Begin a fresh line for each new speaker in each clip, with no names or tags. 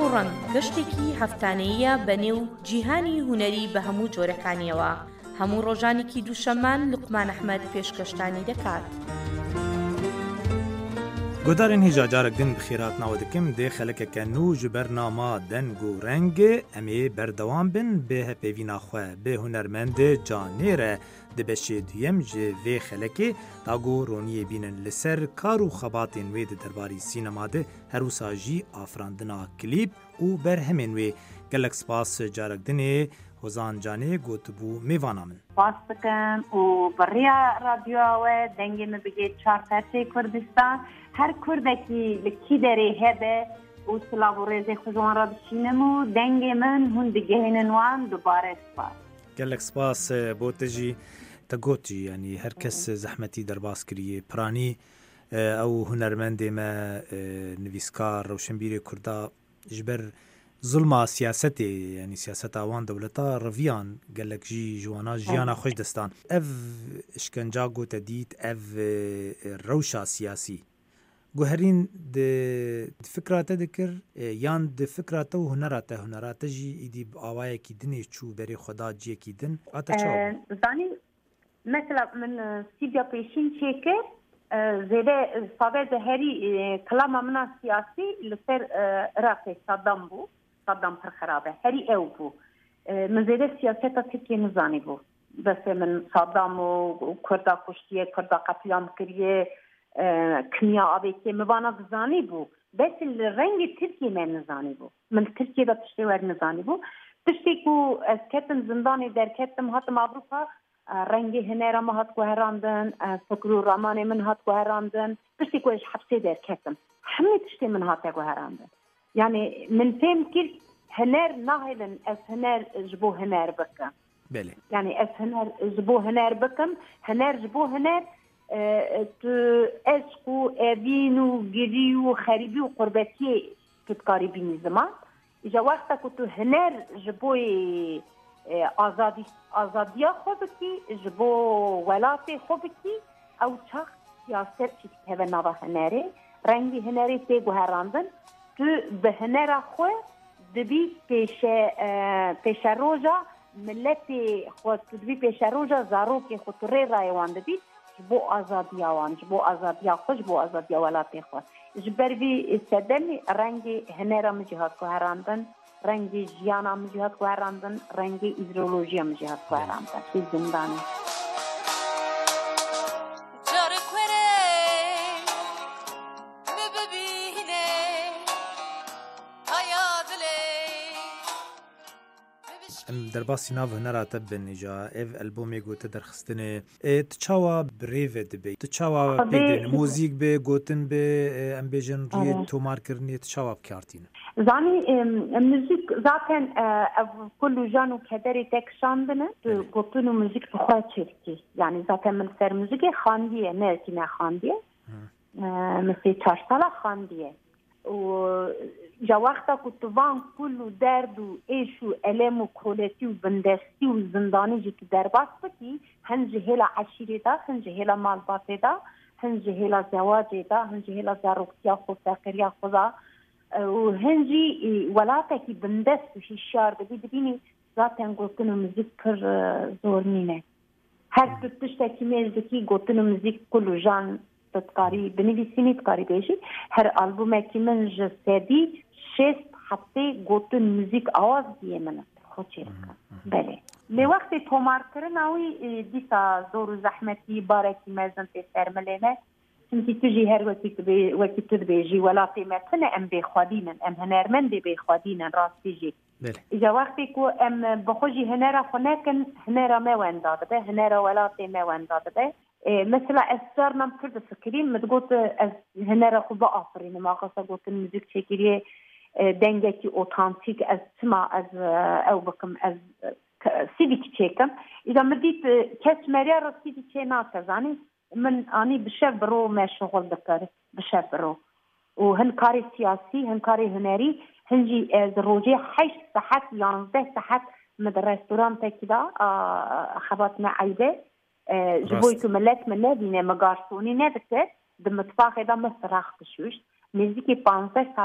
ڕەنگ گەشتێکی هەفتانەیە بەنێو جیهانی هونەری بە هەموو جۆرەکانیەوە. هەموو ڕۆژانێکی دووشەممان لوقمان ئەحمەد پێشکەشتانی دەکات.
گۆدارên hêja carek din bi xêrat nava dikim dê xelekeke nû ji ber nama deng û rengê em ê berdewam bin bê hepêvîna xwe bê hunermendê canê re di beşê duyem ji vê xelekê ta got roniyê bînin li ser kar û xebatên wê di derbarî sînema de her wisa jî afirandina klîp û berhemên wê. Gelek spas carek dinê Hozan Canê gotibû mêvana min.
Spas dikim û biriya radyoya we dengê min bigê Çarterçê Kurdistan. Her Kurdekî li kî derê hebe û silav û rêzê xwe ji wan re dişînim û dengê min hûn digihînin wan dubare spas.
Gelek spas bo te jî te gotî yanî her kes zehmetî derbas kiriye piranî ew hunermendê me nivîskar Rewşenbîrê Kurda ji ber zulma siyasetê yanî siyaseta wan dewleta reviyan gelek jî ji wana jiyana xweş destan. Ev işkenca gote dît ev rewşa siyasî guherîn di fikra te dikir yan di fikra te û hunera te hunera te jî îdî bi awayekî dinê çû berê xwe da ciyekî din ate çawa?
Zanî mesela min sîvya pêşîn çêkir zêde savê de herî kilama mina siyasî li ser Iraqê Saddam bû. Saddam pir xerab e. Herî ew bû. Min zêde siyaseta Tirkiye nizanî bû. Besê min Saddam û Kurda kuştiye, Kurda qetîlam kiriye, Kenya avêkê min vana dizanî bû. Besê li rengê Tirkiye me nizanî bû. Min Tirkiye de tiştê wer nizanî bû. Tiştê ku ez ketim zindanê derketim hatim Avrupa rengê hinêra me hat guherandin, fikr û ramanê min hat guherandin. Tiştê ku ez hepsê derketim. Hemî tiştê min hate guherandin. Yani min fêm kir hiner nahêlin ez hiner ji bo hiner bikim.
Belê.
Yani ez hiner ji bo hiner bikim, hiner ji bo hiner tu eşq û evîn û girî û xerîbî û qurbetiyê tu dikarî bînî ziman. Îja wexta ku tu hiner ji bo azadiya xwe bikî, ji bo welatê xwe bikî, ew çax siyaset jî dikeve nava hinerê. Rengî hinerê tê guherandin. Tu bi hinera xwe dibî pêşeroja milletê xwe tu dibî pêşeroja zarokê xwe tu rê rayê wan dibî ji bo azadiya wan, ji bo azadiya xwe, ji bo azadiya welatê xwe. Ji ber vî sedemî rengê hinera min jî hat guherandin, rengê jiyana min jî hat guherandin, rengê îdeolojiya min jî hat guherandin. Şî zindanê.
derbasî nav hunera te binêja ev albomê gote derxistinê tu çawa birêv dibê tu çawa pêdin mûzik bê gotin bê em bêjin rûyê tomarkirinê tu çawa bikartîne?
Zanî müzik zaten ev kullu jan û kederê te kişandine tu gotin û müzik bi xwe çêdikî. Yani zaten min ser müzikê xandiye ne ekî ne xandiye. Min sê 4 sala xandiye. Ja wexta ku tu van kul û derd û êş û elem û koletî û bindestî û zindanî jî tu derbas bikî hin ji hêla eşîrê da, hin ji hêla malbatê da, hin ji hêla zewacê da, hin ji hêla zaroktiya xwe feqiriya xwe da û hin jî welatekî bindest û hîşyar dibî dibînî zaten gotin û müzik pir zor nîne. Her tu tiştekî mêj dikî gotin û müzik kul û jan تذكاري بنفسيني تذكاري بيجي هر ألبومك من جسدي شست حتى قطن موسيقى آواز دي من خوشيرك بله لوقت تومار كرنا وي ديسا زور زحمتي باركي مازن تسر ملنا انتي تجي هر وقت تبيجي ولا في مثلا ام بخادينا ام هنرمن دي بخادينا راس تيجي إذا وقتي كو ام بخوجي هنرا خناكن هنرا ما وين داد به هنرا ولا في ما وين داد به مثلا أسرنا بكرد فكرين متقول هنا رخبة آفرين ما قصة قلت الموسيقى شكلية دنجتي أوتانتيك از سما از أو بكم از سيدك شيكم إذا مديت كاس مريار سيدك شينات زاني من أني بشر برو ما شغل ذكر بشر برو وهن كاري سياسي هن كاري هنري هنجي زروجي 8 ساعات 11 ساعات من الريستوران كده خبطنا عيدة جبويتو ملت من نبينا مقارسوني نبتت دمتفاق إذا مستراخ بشوش نزيكي 15 سالة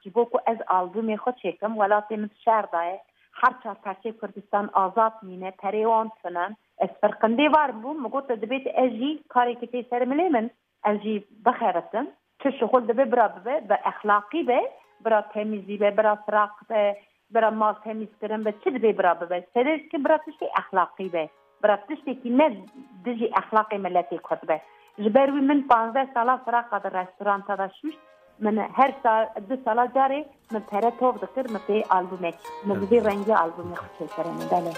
جبوكو از آلبومي خود چکم ولاتي من شهر دای هر چهار پرچه کردستان آزاد مینه پریوان سنن از فرقنده وارم بوم مگوت دبیت اجی کاری که تی سر ملی من اجی بخیرتن چه شغل دبی برا ببه با اخلاقی به برا تمیزی به برا سراق به برا مال تمیز کرن به چه دبی برا ببه سره که برا تشتی اخلاقی به برا تشتی که نه دجی اخلاقی ملتی کرد به جبروی من 15 ساله سراق در رستوران تا داشت من هر سال 2 سال جاری من پره توب دکتر من پی آلبومه من بدی رنگی آلبومه خود سرم بله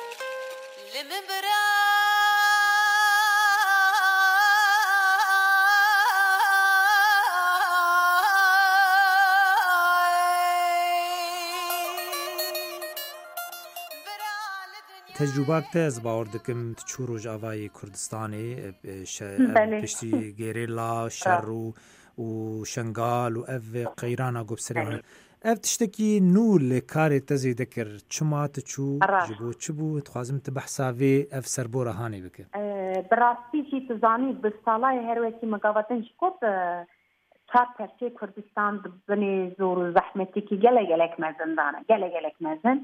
تجربات از باور دکم تچوروج آوای کردستانی پشتی گریلا شرو و شنغال و اف قیرانا گبسران اف تشتكي نول كاري تزي ذكر چما تچو جبو چبو تخازم تبحثاوي اف سربورا هاني بك
براستي شي تزاني بالصلاة هروكي مقاوتن شكوت چار پرچه کردستان بني زور زحمتي كي گلك مزن دانا گلك مزن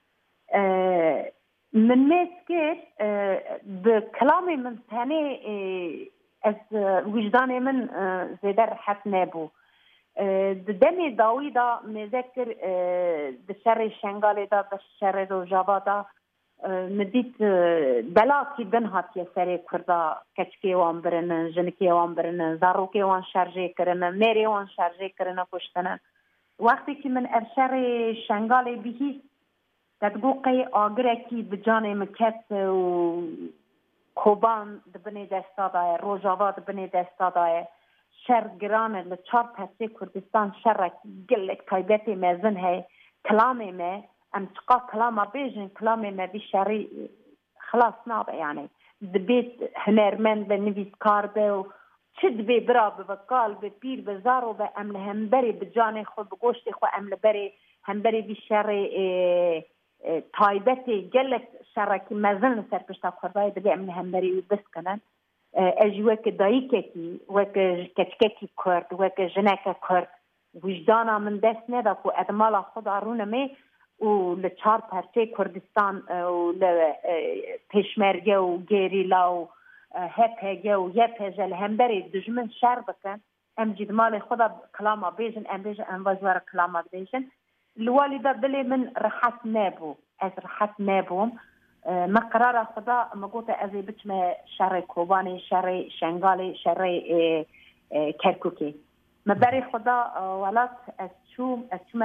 من مسكر بكلامي من ثاني از وجداني من زيادة رحت نابو دمي داوي دا مذكر دشر شنغالي دا دشر روجابا دا مديت بلاكي بنهات يسري كردا كچكي وان برن جنكي وان برن زاروكي وان شارجي كرن ميري وان شارجي كرن كشتنا وقتی که من ارشر شنغالي بهيس تدقوقي آگرکی بجاني مكت و کوبان دبني دستادای روجاوا دبني دستادای شر گرانه لچار پسی کردستان شرک گلک تایبتی مزن ہے کلامی میں ام چقا کلاما بیجن کلامی میں بی شری خلاص نابه يعني دبیت هنرمند به نویسکار به و چه دبی برا به وکال به پیر به زارو به امل همبری بجانه خود بگوشتی خود امل بری همبری بی شری تایبتی گلک شرکی مزن سر پشتا کردای دبی امل همبری بس کنن اجی وک دایکی وک کچکی کرد وک جنک کرد وجدانا من دست ندا کو ادمال خود ارونه می و لچار پرچه کردستان و ل پشمرگه و گریلا و هپگه و یپجل همبری دجمن شر بکن ام جدمال خود کلاما بیجن ام بیجن ام وزوار کلاما بیجن الوالده دلی من رحت نبو از رحت نبوم ما قرار خدا مقوطة أزي بتشمه شري كوباني شري شنغالي شري كركوكي ما بري خدا ولات أشوم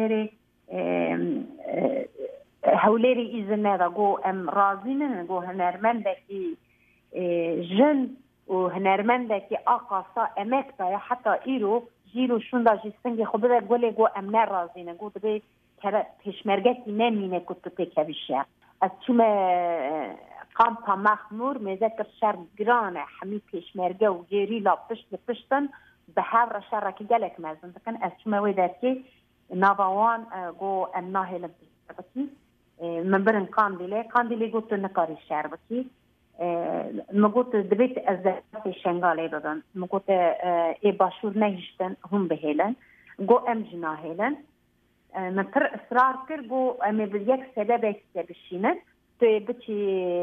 هوليري إذن هذا جو أم رازين جو هنرمن دكي جن وهنرمن دكي أقصى أمكتا حتى إيرو جيرو شوندا جيستنجي خبرة قولي جو أم نرازين جو تبي كذا پشمرگتی نمینه كنت تكابيشة اشوم قامتا مخمور مذكر شر گرانه حمی پیشمرگه و گریلا پشتن به هر شرکی گلک مزن بکن اشوم ویدرکی ناوان گو امناهل بکی من برن قاندیلی گوت نکاری شر بکی مگوت دبیت از دست شنگالی دادن مگوت ای باشور نهیشتن هم بهیلن گو ام جناهیلن من تر اصرار کر گو امی بیک سبب اکسته بشینن توی بچی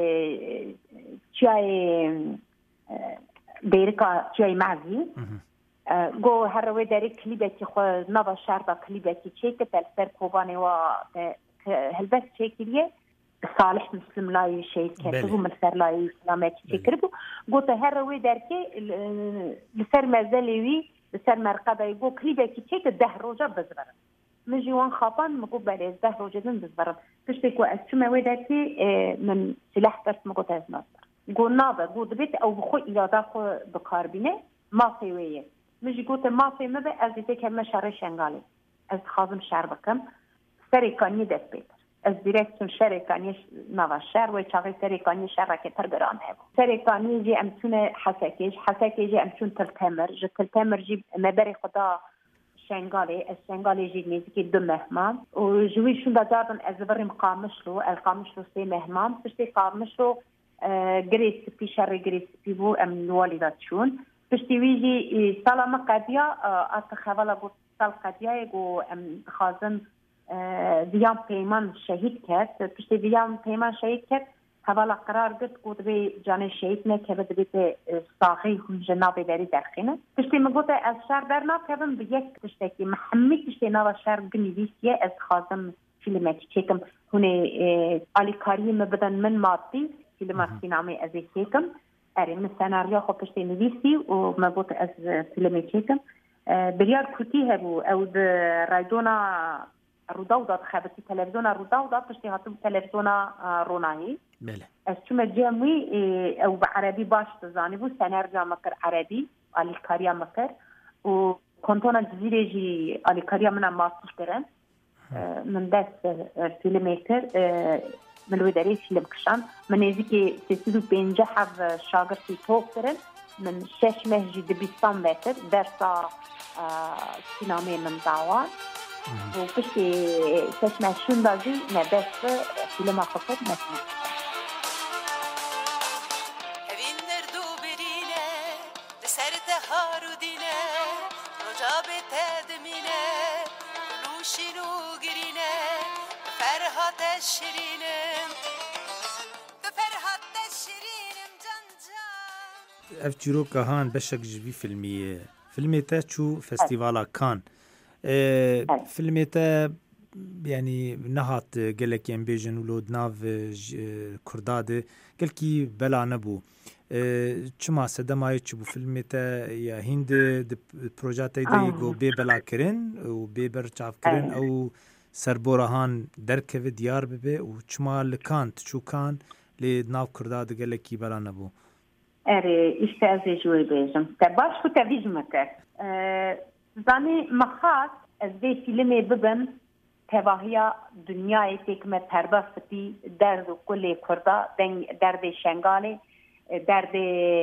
چای دیرکا چای معزی گو هر روی داری کلیبتی خود نوا شرطا کلیبتی چی که تلسر کوبانی و هلبس چی کلیه صالح مسلم لای شهید کرده و ملسر لای اسلامتی چی کرده گو تا هر روی در که لسر مزدلیوی لسر مرقبه گو کلیبتی چی که 10 روزه بزبرد مجي وان خاطان مقوب عليه الزهر وجدن بالضرب تشتكوا أسمع ويداتي من سلاح بس مقوت هزناصر قول نابا قول بيت أو بخو إلى داخل بكاربينه ما في ويه مجي قلت ما في مبا أزيتك هم شاري شنغالي أز خازم شعر بكم سريكاني دست بيتر أز ديركتون شركاني نوا شعر ويشاغي سريكاني شركة ترقران هبو سريكاني جي أمتون حساكيج جي أمتون تلتمر جي مباري خدا الشنغالي جي ميزكي 2 مهمان وجوي شون دادن أزبرم قامشلو القامشلو 3 مهمان بشتي قامشلو جريس بي شر جريس بي بو أم الوالدات شون بشتي ويجي سلام قادية أتخوالا قلت سال قضیه و خازم دیام پیمان شهید کرد پشت دیام پیمان شهید کرد حوالا قرار گرت گود به جان شهید نکه بده بیت ساقی خون جناب بری درخینه پشتی مگوت از شهر در ناف کردم به یک پشتی که محمد پشتی ناو شهر گنیویسیه از خازم فیلمکی چکم هونه آلیکاری مبدن من مادی فیلم سینامی از چکم اره من سناریو خو پشتی نویسی و مگوت از فیلمی چکم بریار کتی هبو او ده رایدونا روداو داد خبرتی تلویزیون روداو داد پشتی هاتم تلویزیون رونایی
بله
از چون جمعی او به عربی باش تزانی بود سناریو مکر عربی آلیکاریا مکر و کنتون جزیره جی آلیکاریا من ماسوس کرن من دست فیلم کر ملوی داری فیلم کشان من ازی که 350 شاگردی توپ کرن من 6 ماه جی دبیستان متر درسا سینامه من داوان و پشتی 6 ماه شون دازی ندست فیلم خفت نکنم
اف جیرو کهان بشک جوی فیلمیه فیلمی تا چو فستیوالا کان فیلمی تا یعنی نهات گلک ام بیجن ولود ناو کرداده گلکی بلا نبو چما سدمای چبو فیلمی تا یا هند پروژات ایده گو بی بلا کرن و بی برچاف کرن او سربورهان درکه دیار ببه و چما لکانت چو کان لی ناو کرداده گلکی بلا نبو
اره işte از جوی بیجم باش خو تاویز مکر زانی مخاط از دی فیلمی ببن تواهیا دنیای تکمه پرداستی درد کل کردا درد شنگالی درد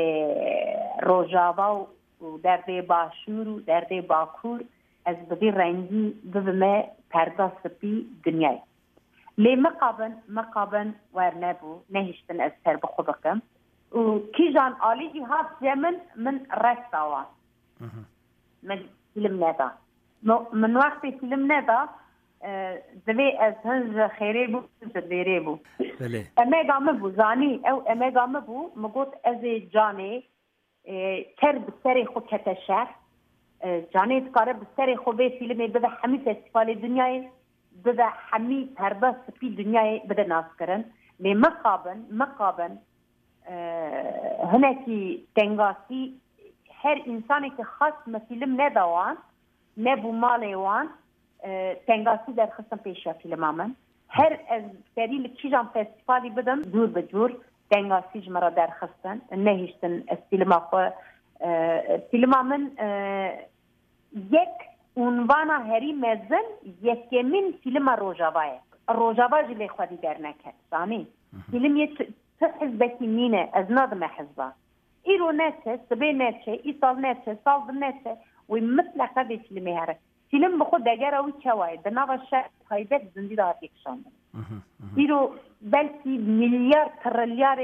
روجاوا و درد باشور و درد باکور از بدی رنگی ببنه پرداستی دنیای لی مقابن ورنبو نهشتن از سر بخو بکم و کی جان عالی جهاد زمن من رستاوان من فیلم ندا من وقت فیلم ندا دوی از هنج خیره بو زدیره بو اما گامه بو زانی او اما گامه بو مگوت از جانی کر بسری خو کتشر جانی تکاره بسری خو به فیلمی بده همی فستیوال دنیای بده همی پرده سپی دنیای بده ناس کرن لی مقابن هناکی تنگاسی هر انسانی که خاص فیلم ندوان نبو مالی وان تنگاسی در خصم پیشا فیلم آمن هر از دلیل چیزان فستیوالی بدم دور به دور تنگاسی جمرا در خستن نهیشتن از فیلم آخوا فیلم آمن یک عنوان هری مزن یکمین فیلم روجاوا جلی خودی در نکرد سانی فیلم یه حزبکی مینه از نادم حزبه ایرو نچه سبه نچه ای سال نچه سال نچه وی مثل قدی فیلمی هره فیلم بخود دگر اوی چوای دناغ شهر خایده زندی دار یکشان ایرو بلکی میلیارد تریلیار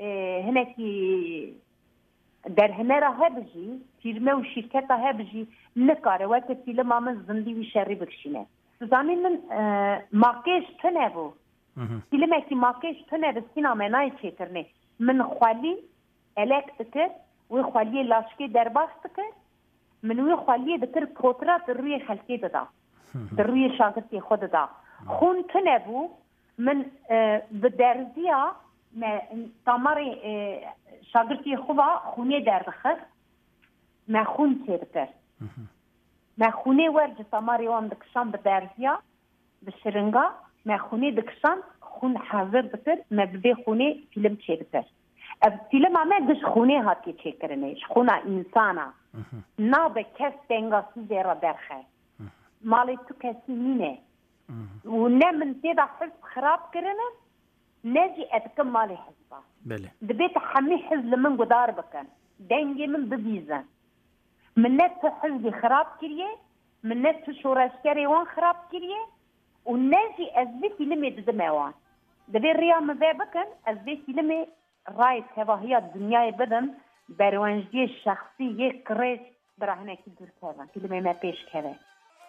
هنکی در همه را هبجی فیلمه و شرکت را هبجی نکاره وقت فیلم آمن زندی وی شری بکشینه سوزانی من ماکیش تنه بو فیلم اکی ماکیش تنه به سینامه نای چیترنه من خوالی الک دکر وی خوالی لاشکی درباس دکر من وی خوالی دکر پوترا در روی خلقی دادا در روی شاگردی خود دادا خون تنه بو من به درزیا تاماری شاگردی خوبا خونه دردخر ما خون چه دکر ما خونه ورج تاماری وان دکشان به درزیا به شرنگا ما خونه دکشان خون حاضر دکر ما به خونه فیلم چه دکر فیلم همه دش خونه هاتی چه کرنش خونه انسانا نا به کس دنگاسی زیرا درخه مالی تو کسی نینه و نه من تیدا حزب خراب کرنه نجی اتکم مالی حزبا
بله
دبیت حمی حزب لمن قدار بکن دنگی من ببیزن من نه تو حزبی خراب کریه من نه تو شورشگری وان خراب کریه و نجی از بی فیلمی ددمه وان دبی ریام ذا بکن از بی فیلمی رای تواهیات دنیای بدن بروانجی شخصی یک ریش برهنه که دور کردن فیلمی ما پیش کرده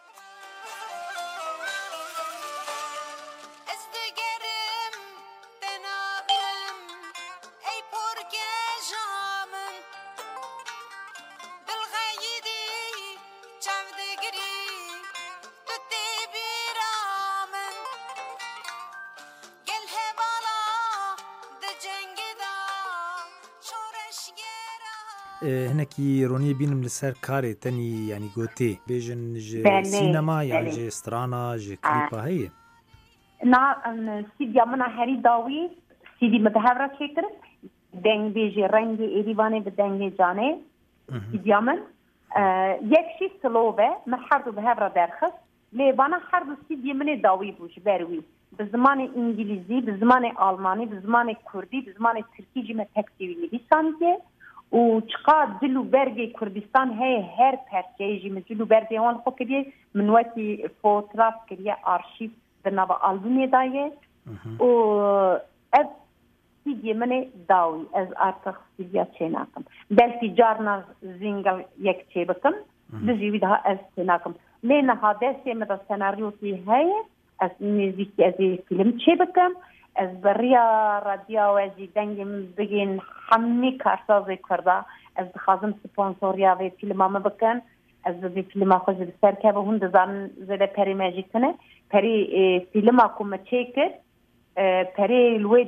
هناکی رونی بینم لسر کاری تنی یعنی گوتی بیجن سینما یعنی جه استرانا جه کلیپا هیه
نا سیدیا منا هری داوی سیدی متحورا چکر دنگ بیجی رنگ ایریوانه به دنگ جانه سیدیا من یکشی سلوه من هر دو بهورا درخست لیوانا هر دو سیدی من داوی بوش بروی به زمان انگلیزی به زمان آلمانی به زمان کردی به زمان ترکی جمع تکتیوی نویسانیه و چقدر جلو برگ کردستان هی هر پرچه جمع جلو برگ وان خو کریه من وقتی فوتراف کریه آرشیف به نو آلبومی دایه و از سیدی من داوی از ارتخ سیدیا چه ناکم بلکی جارنا زنگل یک چه بکم بجیوی ده از چه ناکم لینه ها دسته مدى سناریوتی هی از موزیکی از فیلم چه بکم از بریا رادیو از دنگم بگین همه کارساز کرده از خازم سپانسوریا و فیلم هم بکن از فیلم خوش بسر که به هند زن زده پری ماجیک کنه پری فیلم اکم چه کرد پری لوی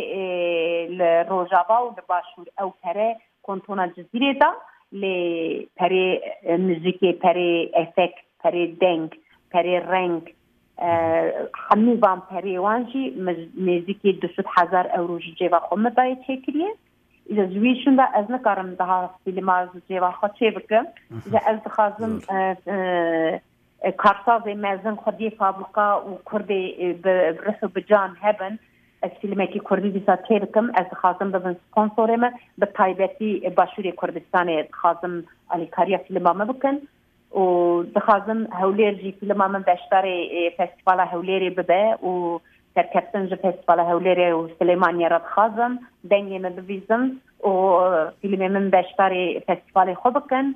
داره روجابا و باشور او پری کنتونا جزیره دا لی پری موزیکی پری افکت پری دنگ پری رنگ همه وان پریوانجی موزیکی 200,000 اورو جیوا خود دای چکریه ایجا جویشون دا از نکارم ده فیلم از جیوا خود چه بکم ایجا از دخوازم کارساز مزن خودی فابلقا و کردی برسو بجان هبن از فیلمی که کردی دیسا چه بکم از دخوازم ببن سپانسورم به تایبتی باشوری کردستان دخوازم آلیکاریا فیلم هم بکن و دخوازم هولیر جی فیلم من بشتر فستیوال هولیری ببه و سرکستن جی فستیوال هولیری و سلیمانی را دخوازم دنگی من بویزم و فیلم من بشتر فستیوال خود بکن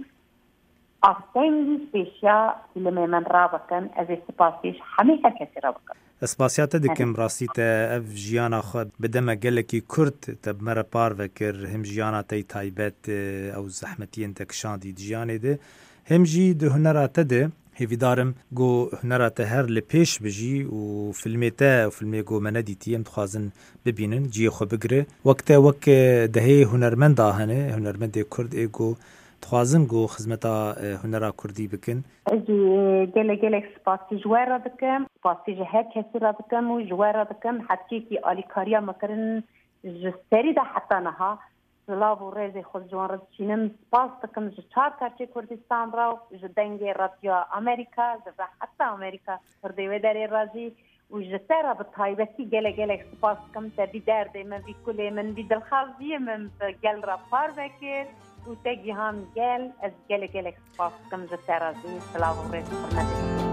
آفتنگی سپیشیا فیلم من را بکن از سپاسیش همه هر کسی را بکن
اسپاسیات دکم راستی تا اف جیانا خود بدم گلکی کرد تب مرا پار وکر هم جیانا تی تایبت او زحمتی انتکشان دی جیانه ده هم جی ده هنرات ده هیویدارم گو هنرات هر لپیش بجی و فیلمیتا و فیلمی گو مندیتی هم تخوازن ببینن جی خو بگره وقت دهی هنرمند آهنه هنرمند کرد ایگو تخوازن گو خدمتا هنرا کردی بکن
اجی گله سپاسی جوار را دکم سپاسی جهر کسی را دکم و جوار را دکم حتی که آلیکاریا مکرن جستری ده حتی نها سلاو و ریز خود جوان را چینم سپاس دکم جچار کارچه کردستان را جدنگ رادیو امریکا جزا حتی امریکا کردیوه داری رازی و جسر به طایبتی گله سپاس دکم تا بی درده من بی کلی من بی دلخوازی من گل را پار بکر و تگی هم گل از گله سپاس دکم جسر رازی سلاو و ریز خورنده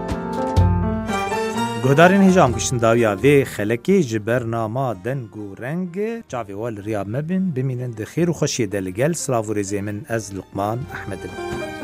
گهدارین هجام گشتن داویا وی خلکی جبر ناما دنگ و رنگ چاوی وال ریاب مبین بمینن ده خیر و خوشی دلگل سلاو و ریزی من از لقمان احمد